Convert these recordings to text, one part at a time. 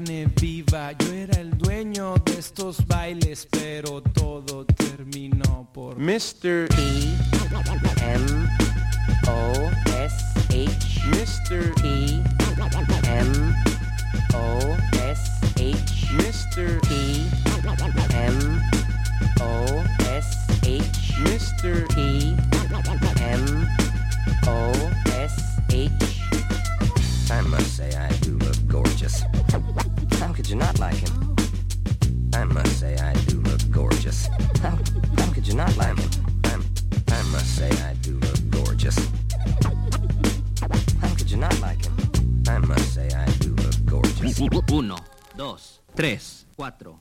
carne viva. Yo era el dueño de estos bailes, pero todo terminó por Mr. E-M-O-S-H. Mr. E-M-O-S-H. Mr. E-M-O-S-H. Mr. E-M-O-S-H. I must say I do look gorgeous. How could you not like him? I must say I do look gorgeous. How could you not like him? I must say I do look gorgeous. How could you not like him? I must say I do look gorgeous. 1, 2, 3, 4.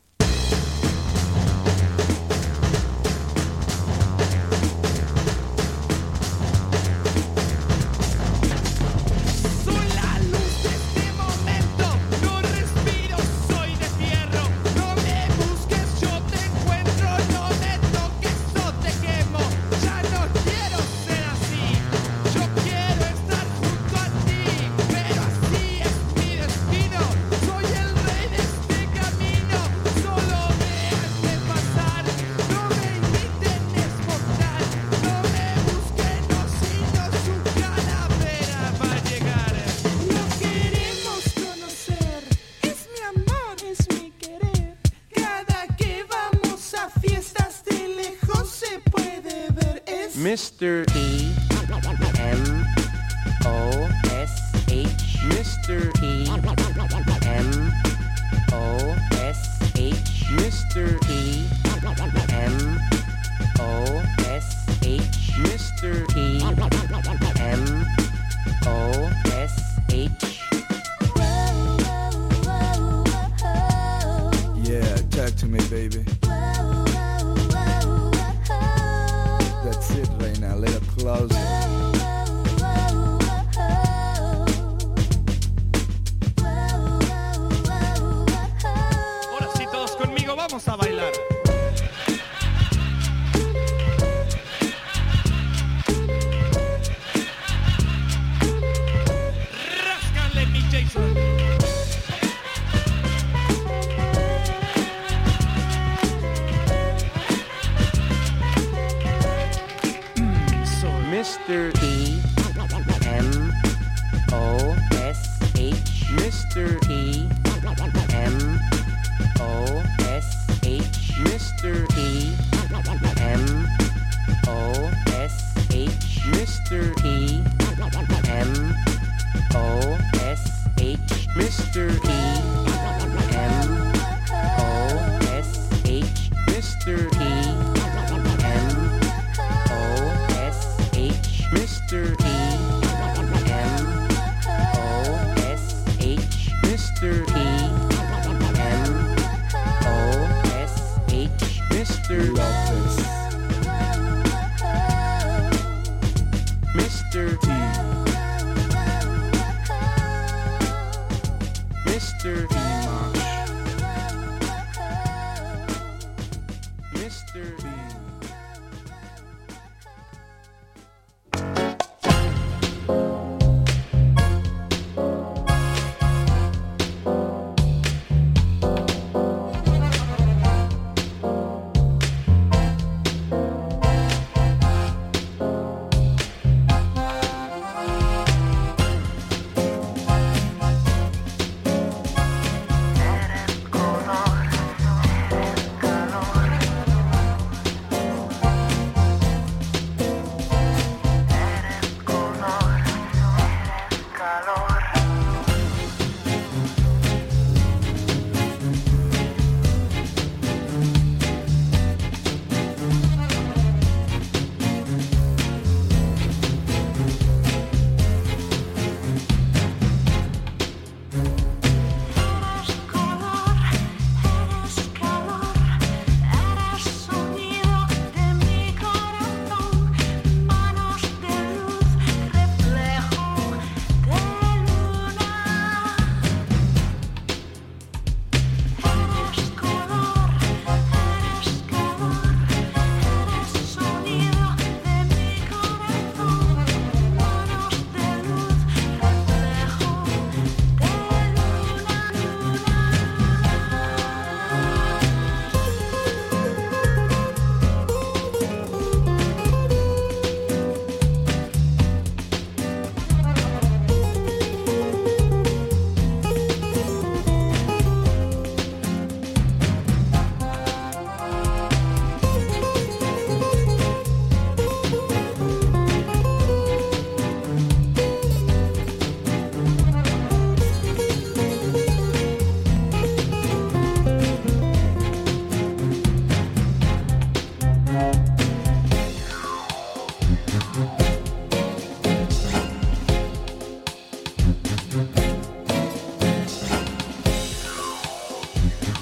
Mr. E-M-O-S-H. Mr. E-M-O-S-H. Mr. E-M-O-S-H. Mr. E-M-O-S-H. Yeah, talk to me, baby. That's it right now, let it close. Ahora sí, todos conmigo, vamos a bailar. Ráscale, mi Jason. Mr. E-M-O-S-H. Mr. E-M-O-S-H. Mr. E-M-O-S-H. Mr. E-M-O-S-H. Mr. E-M-O-S-H. Mr. E-M-O-S-H. Mr.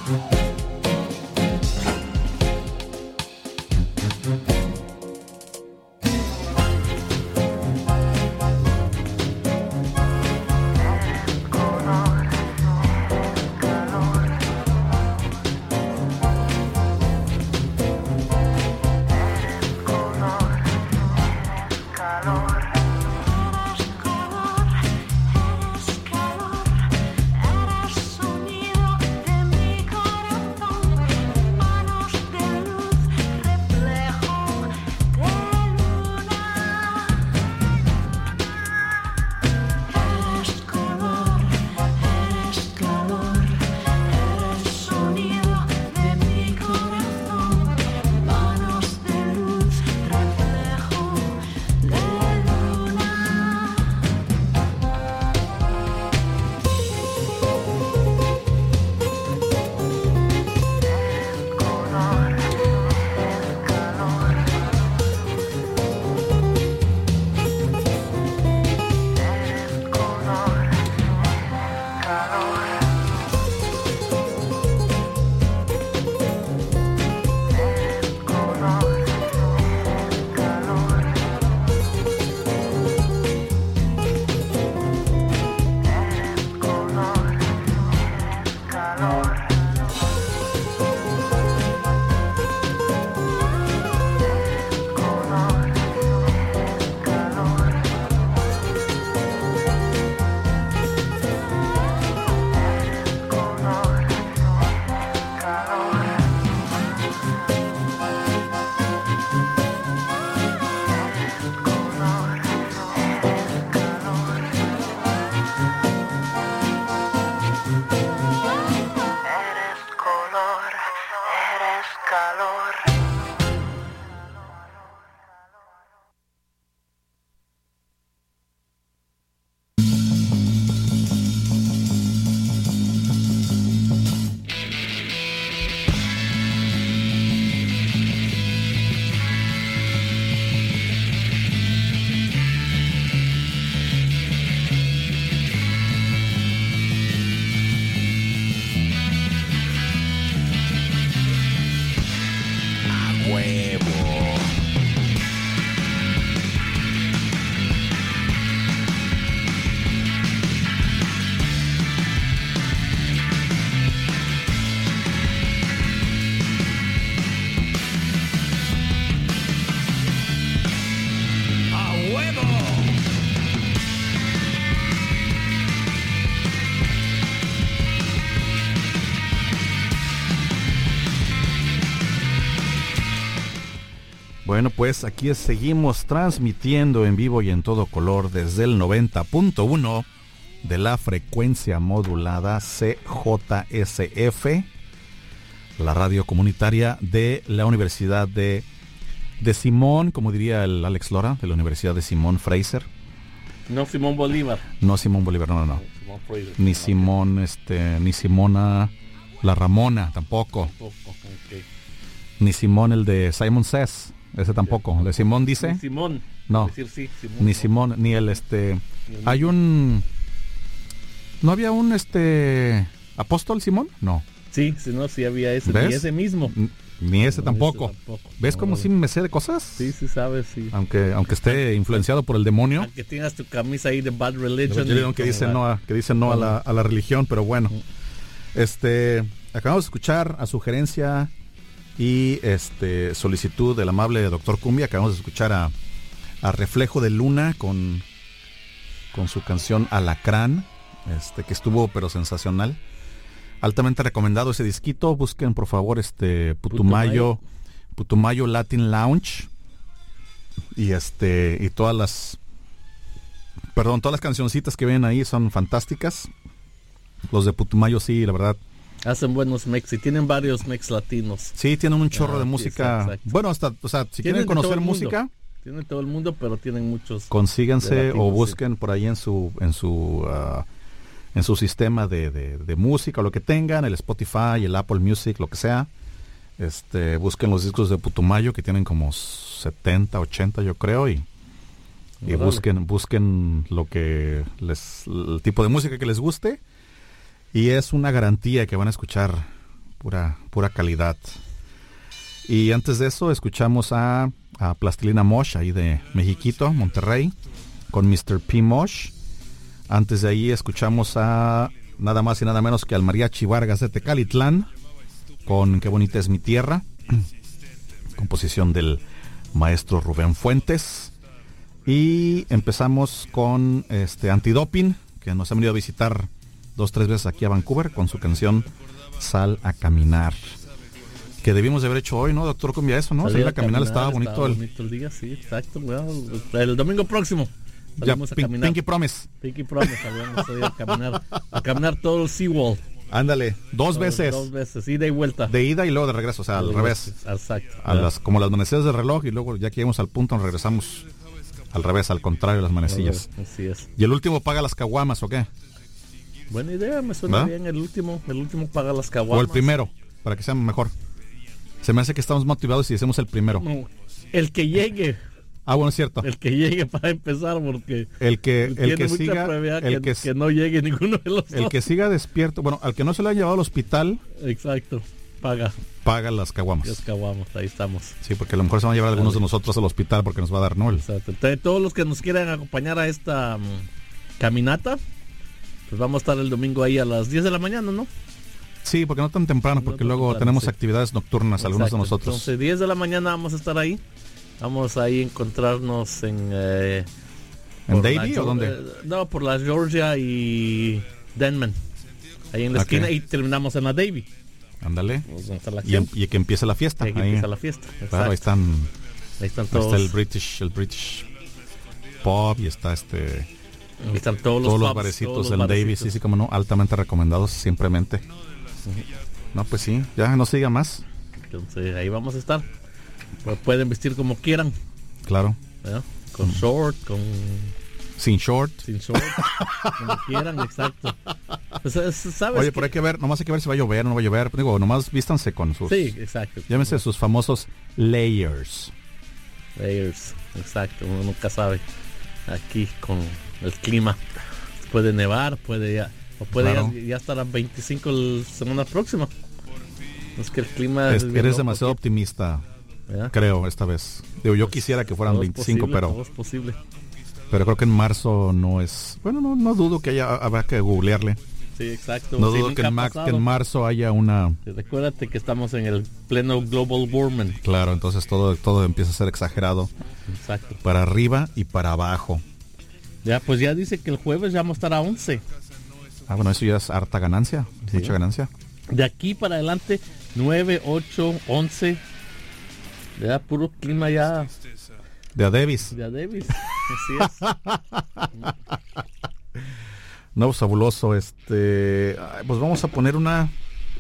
Bueno, pues aquí seguimos transmitiendo en vivo y en todo color desde el 90.1 de la frecuencia modulada CJSF, la radio comunitaria de la Universidad de Simón, como diría el Alex Lora, de la Universidad de Simón Fraser. No Simón Bolívar. No Simón Bolívar, no. Simón Fraser. Ni Simón, ni Simona la Ramona, tampoco. Okay. Ni Simón el de Simon Says, ese tampoco. ¿El de Simón dice? Ni Simón. No. Decir, sí, Simón, ni no. Simón, ni el hay un... ¿No había un apóstol Simón? No. Sí, sí había ese. ¿Ves? Ni ese mismo. Ni ese No, tampoco. ese tampoco. ¿Ves No, cómo sí me sé de cosas? Sí sabes, sí. Aunque esté influenciado por el demonio. Aunque tengas tu camisa ahí de Bad Religion. Que dice no a la religión, pero bueno. Acabamos de escuchar a sugerencia y solicitud del amable Dr. Cumbia. Acabamos de escuchar a Reflejo de Luna con su canción Alacrán, que estuvo pero sensacional. Altamente recomendado ese disquito. Busquen por favor Putumayo Latin Lounge y todas las cancioncitas que ven ahí son fantásticas. Los de Putumayo sí, la verdad. Hacen buenos mix y tienen varios mix latinos. Sí, tienen un chorro de música. Exacto. Bueno, si quieren conocer música, tienen todo el mundo, pero tienen muchos. Consíganse o busquen sí. por ahí en su sistema de música o lo que tengan, el Spotify, el Apple Music, lo que sea. Busquen los discos de Putumayo que tienen como 70, 80 yo creo y busquen el tipo de música que les guste y es una garantía que van a escuchar pura calidad. Y antes de eso escuchamos a Plastilina Mosh, ahí de Mexiquito, Monterrey, con Mr. P. Mosh. Antes de ahí escuchamos a nada más y nada menos que al Mariachi Vargas de Tecalitlán, con Qué bonita es mi tierra, composición del maestro Rubén Fuentes. Y empezamos con Antidoping, que nos ha venido a visitar 2-3 veces aquí a Vancouver con su canción Sal a caminar, que debimos de haber hecho hoy, ¿no, doctor Cumbia? Eso, ¿no? Salir a caminar, estaba bonito el día, sí, exacto. Bueno, el domingo próximo ya, a caminar. Pinky Promise, vamos a ir a caminar todo el Seawall. Ándale, dos veces, ida y vuelta. De ida y luego de regreso, o sea, al revés. Exacto. Como las manecillas del reloj, y luego ya que llegamos al punto nos regresamos al revés, al contrario de las manecillas. Así es. ¿Y el último paga las caguamas o qué? Buena idea, me suena bien. El último paga las caguamas. O el primero, para que sea mejor. Se me hace que estamos motivados si decimos el primero. No, el que llegue. Bueno, es cierto. El que llegue para empezar, porque el que siga, que no llegue ninguno de los dos. El que siga despierto, bueno, al que no se le haya llevado al hospital. Exacto. Paga las caguamas. Las caguamas, ahí estamos. Sí, porque a lo mejor se van a llevar algunos de nosotros al hospital porque nos va a dar Noel. Exacto. Entonces, todos los que nos quieran acompañar a esta caminata, pues vamos a estar el domingo ahí a las 10 de la mañana, ¿no? Sí, porque no tan temprano, porque luego tenemos actividades nocturnas, algunos de nosotros. Entonces, 10 de la mañana vamos a estar ahí. Vamos ahí a encontrarnos en Davie o dónde? No, por la Georgia y Denman. Ahí en la esquina, y terminamos en la Davie. Ándale. Y que empiece la fiesta. Ahí empieza la fiesta. Claro, ahí están todos. Está el British Pub y está Ahí están todos los pubs, barecitos del Davie, sí, como no, altamente recomendados simplemente. No, pues sí, ya no se diga más. Entonces ahí vamos a estar. Pues pueden vestir como quieran. Claro. Con short, sin short, como quieran, exacto. Pues, ¿sabes? Oye, pero hay que ver, nomás hay que ver si va a llover o no va a llover. Digo, nomás vístanse con sus... Sí, exacto. Llámense sus famosos layers. Exacto, uno nunca sabe. Aquí con el clima. Puede nevar, puede ya estar a 25 la semana próxima. Es que el clima... Eres demasiado optimista, creo, esta vez. Digo, yo quisiera que fueran 25, pero... Es posible. Pero creo que en marzo no es... Bueno, no dudo que habrá que googlearle. Sí, exacto. No dudo que en marzo haya una... Recuérdate que estamos en el pleno global warming. Claro, entonces todo empieza a ser exagerado. Exacto. Para arriba y para abajo. Ya, pues ya dice que el jueves ya vamos a estar a 11. Bueno, eso ya es harta ganancia. Sí. Mucha ganancia. De aquí para adelante, 9, 8, 11. Ya, puro clima ya... De a Davis. Así es. No, fabuloso. Pues vamos a poner una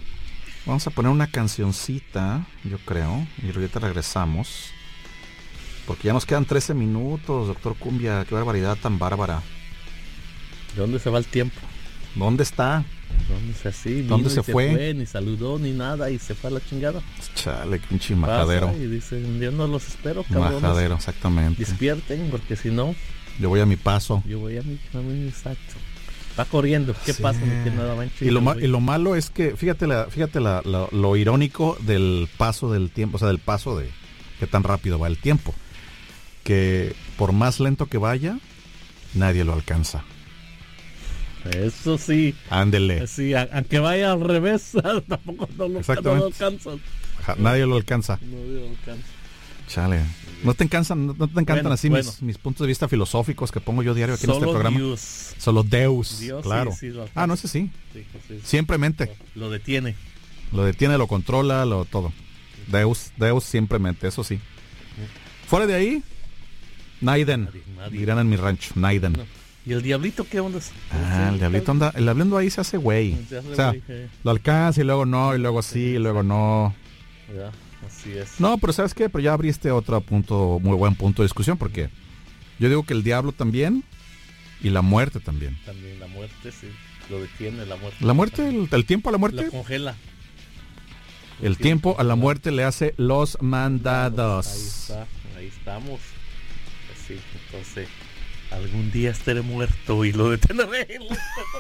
cancioncita, yo creo, y ahorita regresamos. Porque ya nos quedan 13 minutos, doctor Cumbia. Qué barbaridad tan bárbara. ¿De dónde se va el tiempo? ¿Dónde está? ¿Dónde se fue? Ni saludó ni nada y se fue a la chingada. Chale, pinche majadero. Y dice, yo no los espero, cabrones. Majadero, exactamente. Despierten, porque si no... Yo voy a mi paso. Yo voy a mi exacto. Va corriendo, ¿qué pasa? Que nada va en y lo malo es que, fíjate lo irónico del paso del tiempo, o sea, del paso de qué tan rápido va el tiempo. Que por más lento que vaya, nadie lo alcanza. Eso sí. Ándele. Sí, aunque vaya al revés, tampoco no lo alcanza. Nadie lo alcanza. Chale. ¿No te encantan así mis puntos de vista filosóficos que pongo yo diario aquí en este programa? Solo Deus. Claro. Sí, no, ese sí. Simplemente. Lo detiene. Lo controla, todo. Deus simplemente, eso sí. Fuera de ahí, Naiden. Dirán en mi rancho, Naiden. No. ¿Y el diablito qué onda? El diablito anda, el diablito ahí se hace güey. O sea, lo alcanza y luego no, y luego sí, y luego no. Ya, así es. No, pero ¿sabes qué? Pero ya abriste otro punto, muy buen punto de discusión, porque yo digo que el diablo también y la muerte también. También la muerte, sí. Lo detiene la muerte. La muerte, el tiempo a la muerte. Lo congela. El tiempo a la muerte le hace los mandados. Ahí estamos. Sí, entonces... Algún día estaré muerto y lo detendré.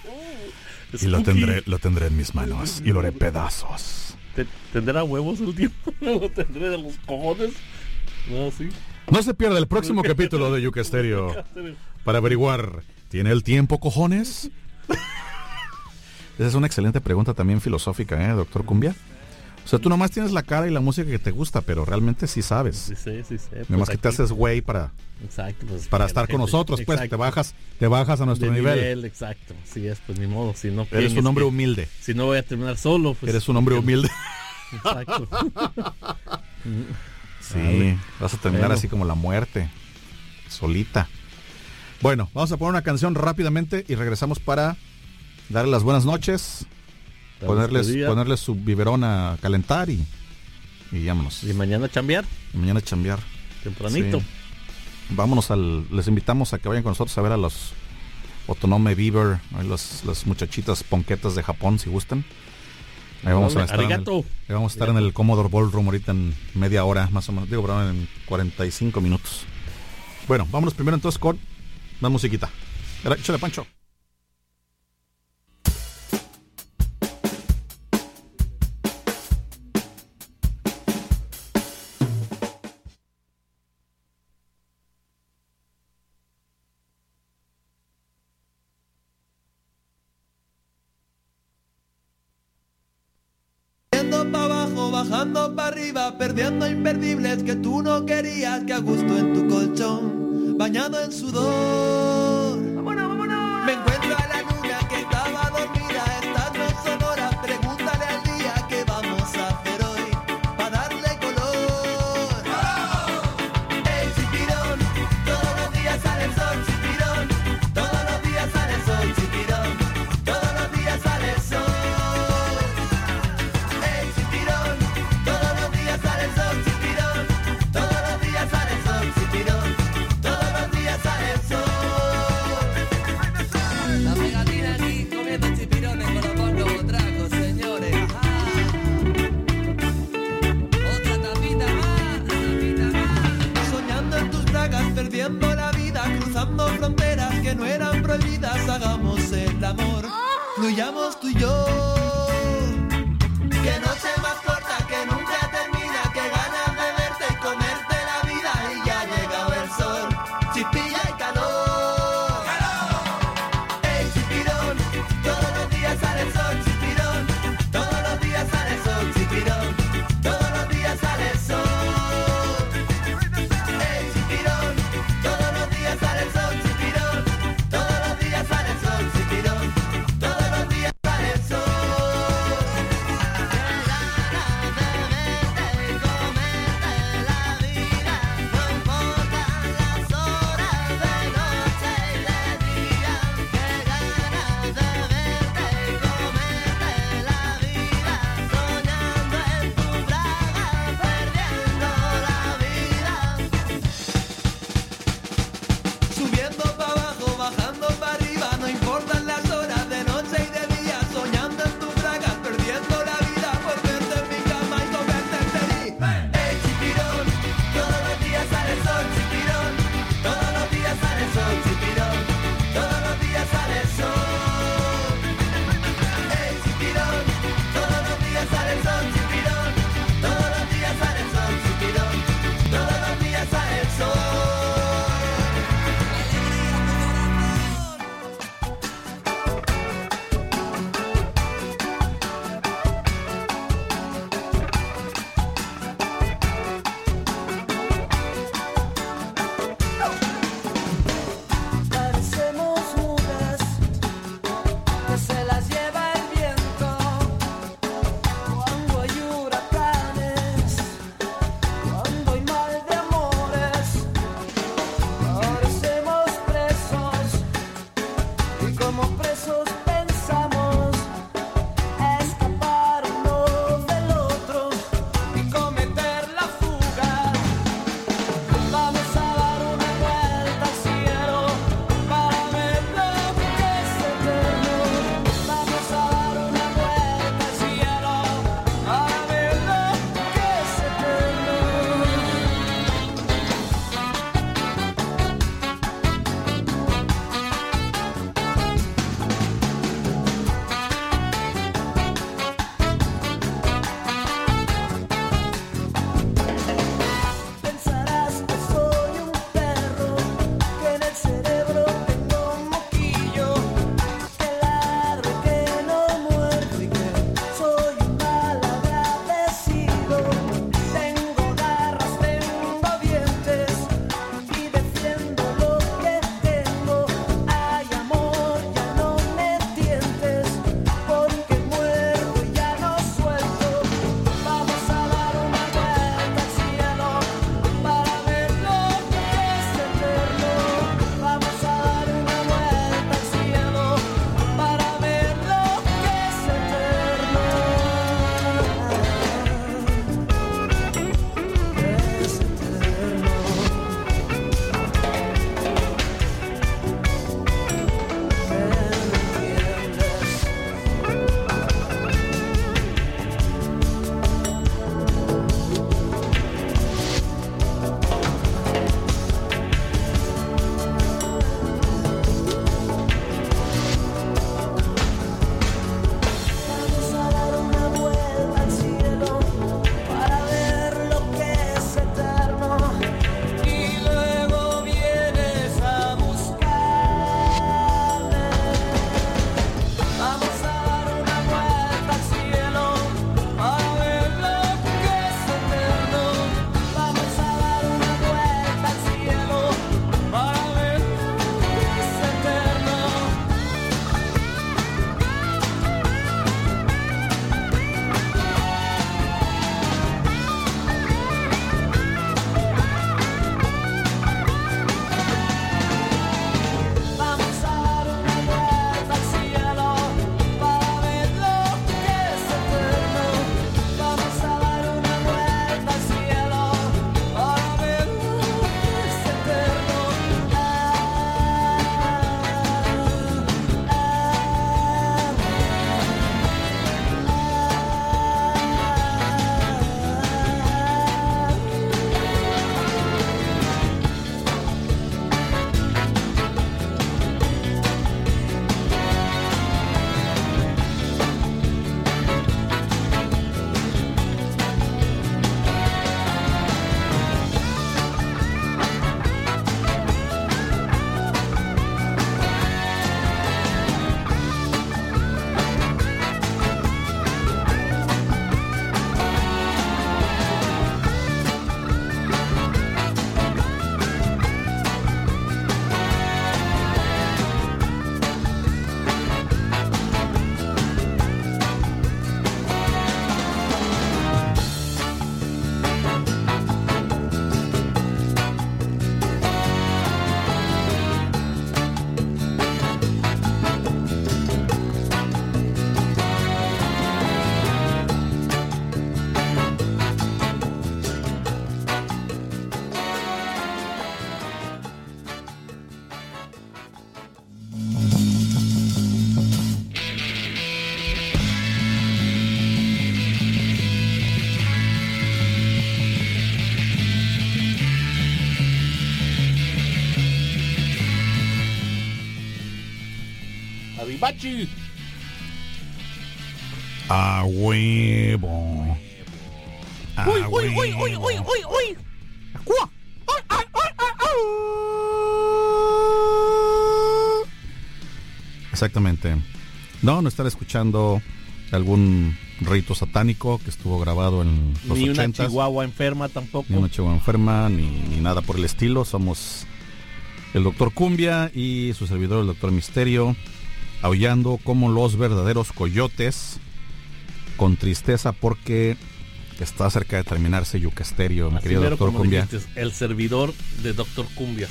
Y lo tendré en mis manos y lo haré pedazos. ¿Tendrá huevos el tío? ¿Lo tendré de los cojones? No, sí. No se pierda el próximo capítulo de Yuca Estéreo para averiguar, ¿tiene el tiempo cojones? Esa es una excelente pregunta también filosófica, doctor Cumbia. O sea, tú nomás tienes la cara y la música que te gusta, pero realmente sí sabes. Sí. Nomás que te haces güey para estar con nosotros, pues te bajas a nuestro nivel. Exacto, sí es, pues ni modo. Si no eres un hombre humilde. Si no voy a terminar solo, pues. Eres un hombre humilde. Exacto. Sí, vas a terminar así como la muerte, solita. Bueno, vamos a poner una canción rápidamente y regresamos para darle las buenas noches. Ponerles su biberón a calentar y vámonos. Y mañana chambear. Sí. Tempranito. Vámonos les invitamos a que vayan con nosotros a ver a los Otonome Beaver, las muchachitas ponquetas de Japón, si gustan. Ahí vamos a estar en el Commodore Ballroom ahorita en media hora, más o menos. En 45 minutos. Bueno, vámonos primero entonces con más musiquita. Échale, Pancho. Bajando para arriba, perdiendo imperdibles que tú no querías, que a gusto en tu colchón, bañado en sudor. ¡Vámonos, vámonos! Me encuentro a la luna que estaba dormida, estando en Sonora. Pregúntale al día qué vamos a hacer hoy, para darle color. ¡Ey, chipirón! Todos los días sale el sol, chipirón. Todos los días sale el sol, chipirón. Todos los días sale el sol. Perdiendo la vida, cruzando fronteras que no eran prohibidas. Hagamos el amor, fluyamos tú y yo. Que noche más corta, que nunca termina. Que ganas de verte y comerte la vida. Y ya ha llegado el sol, chispilla y calor. ¡Ey, chipirón! Todos los días sale el sol, chipirón. Todos los días sale el sol, chipirón. Todos los días sale el sol. Sale el sol. Pachi. A huevo. Uy, uy, uy, uy, uy, uy, uy. Exactamente. No están escuchando algún rito satánico que estuvo grabado en los 80s. Ni una chihuahua enferma tampoco. Ni una chihuahua enferma, ni nada por el estilo. Somos el Dr. Cumbia y su servidor, el Dr. Misterio, aullando como los verdaderos coyotes, con tristeza porque está cerca de terminarse Yucasterio, mi querido Dr. Cumbia. Dijiste, el servidor de Dr. Cumbia.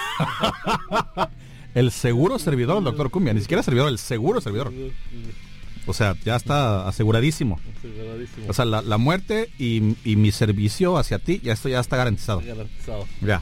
El seguro servidor del Dr. Cumbia, ni siquiera servidor, el seguro servidor. O sea, ya está aseguradísimo. O sea, la muerte y mi servicio hacia ti, ya está garantizado. Ya.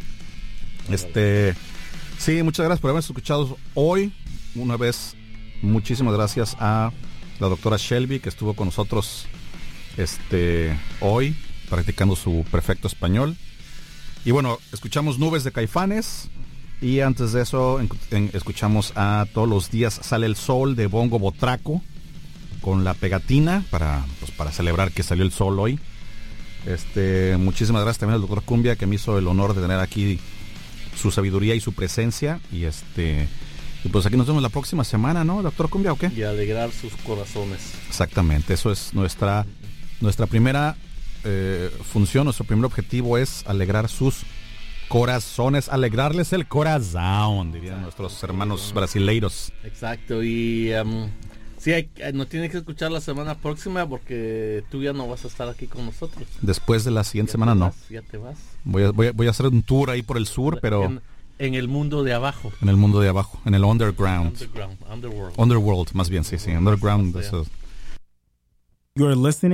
Sí, muchas gracias por habernos escuchado hoy. Una vez, muchísimas gracias a la doctora Shelby, que estuvo con nosotros hoy, practicando su perfecto español. Y bueno, escuchamos Nubes de Caifanes. Y antes de eso, escuchamos a Todos los días sale el sol de Bongo Botraco, con la pegatina para celebrar que salió el sol hoy. Muchísimas gracias también al doctor Cumbia, que me hizo el honor de tener aquí su sabiduría y su presencia. Y pues aquí nos vemos la próxima semana, ¿no, doctor Cumbia, o qué? Y alegrar sus corazones. Exactamente, eso es nuestra primera función, nuestro primer objetivo es alegrar sus corazones, alegrarles el corazón, dirían nuestros hermanos brasileiros. Exacto, y sí, nos tienes que escuchar la semana próxima porque tú ya no vas a estar aquí con nosotros. Después de la siguiente semana no. Ya te vas. Voy a hacer un tour ahí por el sur, pero en el mundo de abajo. En el mundo de abajo, en el underground. Underworld. Underworld, más bien, sí, underground. O sea. Eso. You're listening